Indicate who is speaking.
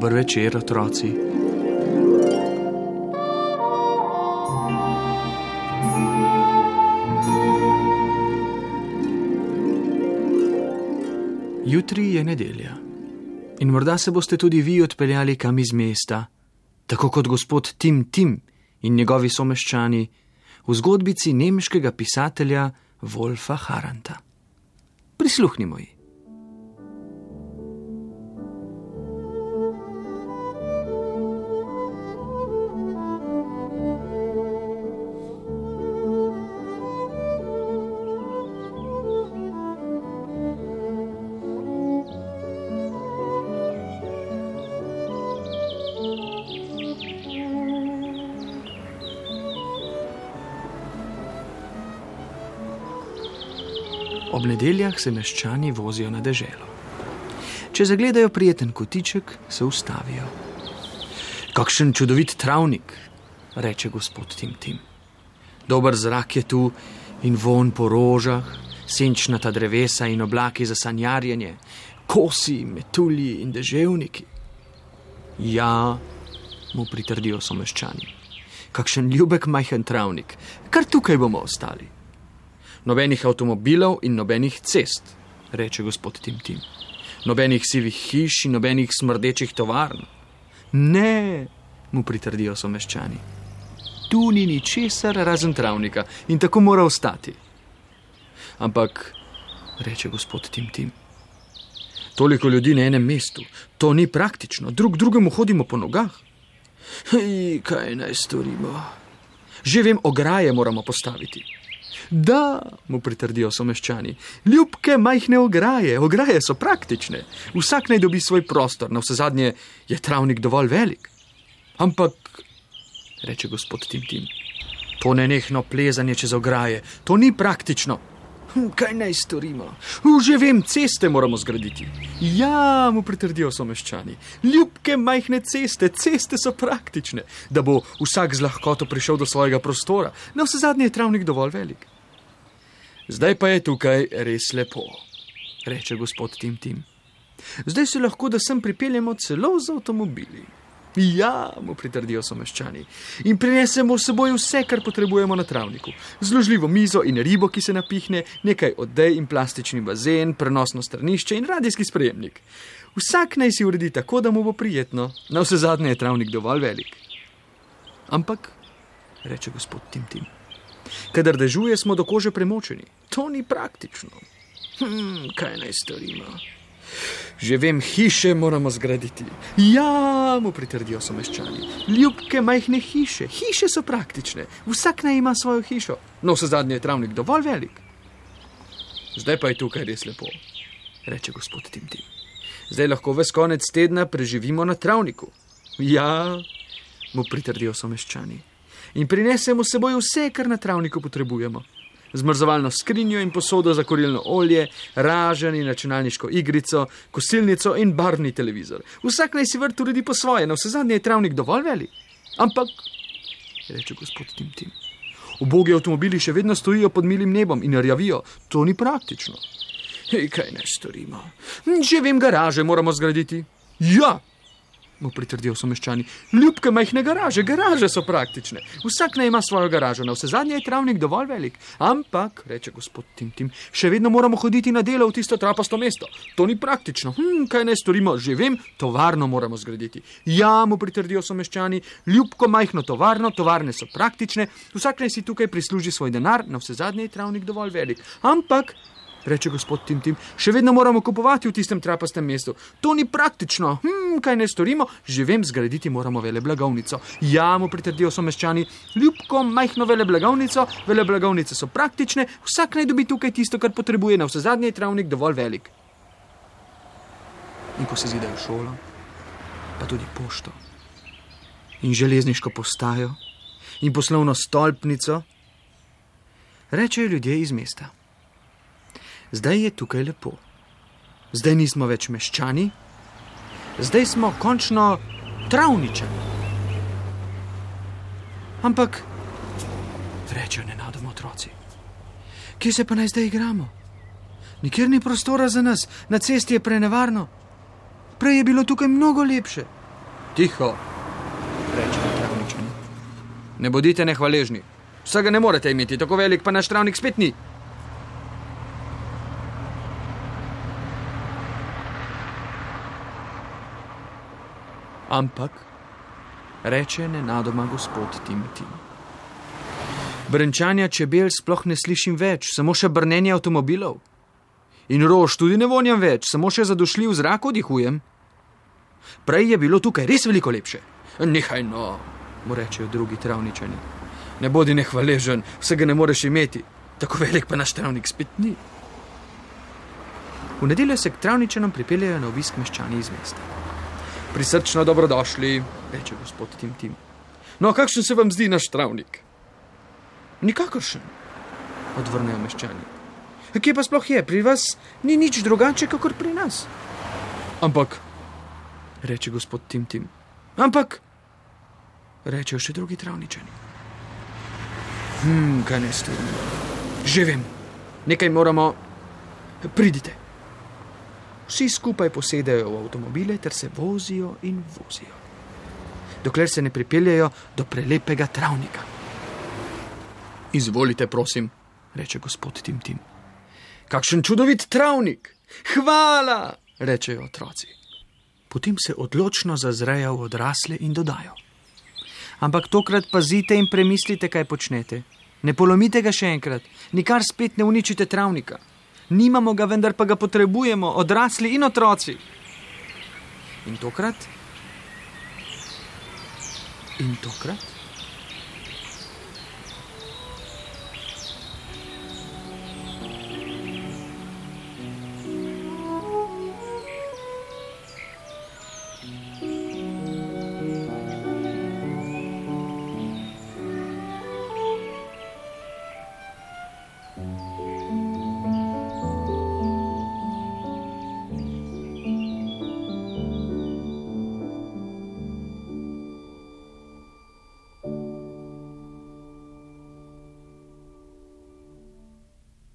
Speaker 1: Dober večer, otroci. Jutri je nedelja in morda se boste tudi vi odpeljali kam iz mesta, tako kot gospod Tim Tim in njegovi someščani v zgodbici nemškega pisatelja Wolfa Haranta. Prisluhnimo ji. Ob nedeljah se meščani vozijo na deželo. Če zagledajo prijeten kotiček, se ustavijo. Kakšen čudovit travnik, reče gospod Tim Tim. Dober zrak je tu in vonj po rožah, senčnata drevesa in oblaki za sanjarjenje, kosi, metulji in deževniki. Ja, mu pritrdijo someščani. Kakšen ljubek majhen travnik, kar tukaj bomo ostali. Nobenih avtomobilov in nobenih cest, reče gospod Tim Tim. Nobenih sivih hiš in nobenih smrdečih tovarn. Ne, mu pritrdijo someščani. Tu ni ničesar razen travnika in tako mora ostati. Ampak, reče gospod Tim Tim, toliko ljudi na enem mestu, to ni praktično, drugemu hodimo po nogah. Kaj naj storimo? Že vem, ograje moramo postaviti. Da, mu pritrdijo someščani, ljubke majhne ograje so praktične. Vsak naj dobi svoj prostor, navsezadnje je travnik dovolj velik. Ampak, reče gospod Tim Tim, to nenehno plezanje čez ograje, to ni praktično. Kaj naj storimo? Že vem, ceste moramo zgraditi. Ja, mu pritrdijo someščani, ljubke majhne ceste so praktične, da bo vsak z lahkoto prišel do svojega prostora. Navsezadnje je travnik dovolj velik. Zdaj pa je tukaj res lepo, reče gospod Tim Tim. Zdaj se lahko, da sem pripeljemo celo z avtomobili. Ja, mu pritrdijo someščani, in prinesemo s seboj vse, kar potrebujemo na travniku. Zložljivo mizo in ribo, ki se napihne, nekaj odej in plastični bazen, prenosno stranišče in radijski sprejemnik. Vsak naj si uredi tako, da mu bo prijetno. Navsezadnje je travnik dovolj velik. Ampak, reče gospod Tim Tim, kadar dežuje, smo do kože premočeni. To ni praktično. Kaj naj storimo? Že vem, hiše moramo zgraditi. Ja, mu pritrdijo someščani, ljubke majhne hiše so praktične. Vsak naj ima svojo hišo. Navsezadnje je travnik dovolj velik. Zdaj pa je tukaj res lepo, reče gospod Tim Tim. Zdaj lahko ves konec tedna preživimo na travniku. Ja, mu pritrdijo someščani. In prinesemo s seboj vse, kar na travniku potrebujemo. Zmrzovalno skrinjo in posodo za kurilno olje, raženj in računalniško igrico, kosilnico in barvni televizor. Vsak naj si vrt uredi po svoje, navsezadnje je travnik dovolj velik. Ampak, reče gospod Tim Tim, ubogi avtomobili še vedno stojijo pod milim nebom in rjavijo. To ni praktično. Kaj naj storimo? Že vem, garaže moramo zgraditi. Ja, mu pritrdijo someščani, ljubke majhne garaže so praktične. Vsak naj ima svojo garažo, navsezadnje je travnik dovolj velik. Ampak, reče gospod Tim Tim, še vedno moramo hoditi na delo v tisto trapasto mesto. To ni praktično. Kaj naj storimo? Že vem, tovarno moramo zgraditi. Ja, mu pritrdijo someščani, ljubko majhno tovarne so praktične. Vsak naj si tukaj prisluži svoj denar, navsezadnje je travnik dovolj velik. Ampak, reče gospod Tim Tim, še vedno moramo kupovati v tistem trapastem mestu. To ni praktično. Kaj naj storimo? Že vem, zgraditi moramo veleblagovnico. Ja, mu pritrdijo someščani, ljubko majhno veleblagovnice so praktične, vsak naj dobi tukaj tisto, kar potrebuje, navsezadnje je travnik dovolj velik. In ko se zidajo šolo, pa tudi pošto, in železniško postajo, in poslovno stolpnico, rečejo ljudje iz mesta. Zdaj je tukaj lepo. Zdaj nismo več meščani, zdaj smo končno travničani. Ampak, rečejo nenadoma otroci, kje se pa naj zdaj igramo? Nikjer ni prostora za nas, na cesti je prenevarno. Prej je bilo tukaj mnogo lepše. Tiho, rečejo travničani. Ne bodite nehvaležni. Vsega ne morete imeti, tako velik pa naš travnik spet ni. Ampak, reče nenadoma gospod Tim. Brenčanja čebel sploh ne slišim več, samo še brnenje avtomobilov. In rož tudi ne vonjam več, samo še zadušljiv zrak vdihujem. Prej je bilo tukaj res veliko lepše. Nehaj no, mu rečejo drugi travničani. Ne bodi nehvaležen, vsega ne moreš imeti, tako velik pa naš travnik spet ni. V nedeljo se k travničanom pripeljejo na obisk meščani iz mesta. Prisrčno dobrodošli, reče gospod Tim. No, kakšen se vam zdi naš travnik? Nikakršen, odvrnejo meščani. Kje pa sploh je? Pri vas ni nič drugače, kakor pri nas. Ampak, reče gospod Tim. Ampak, rečejo še drugi travničani. Kaj ne storim? Že vem, nekaj moramo. Pridite. Vsi skupaj posedajo v avtomobile ter se vozijo in vozijo, dokler se ne pripeljejo do prelepega travnika. Izvolite, prosim, reče gospod Tim. Kakšen čudovit travnik! Hvala, rečejo otroci. Potem se odločno zazrejo v odrasle in dodajo. Ampak tokrat pazite in premislite, kaj počnete. Ne polomite ga še enkrat, nikar spet ne uničite travnika. Nimamo ga, vendar pa ga potrebujemo, odrasli in otroci. In tokrat?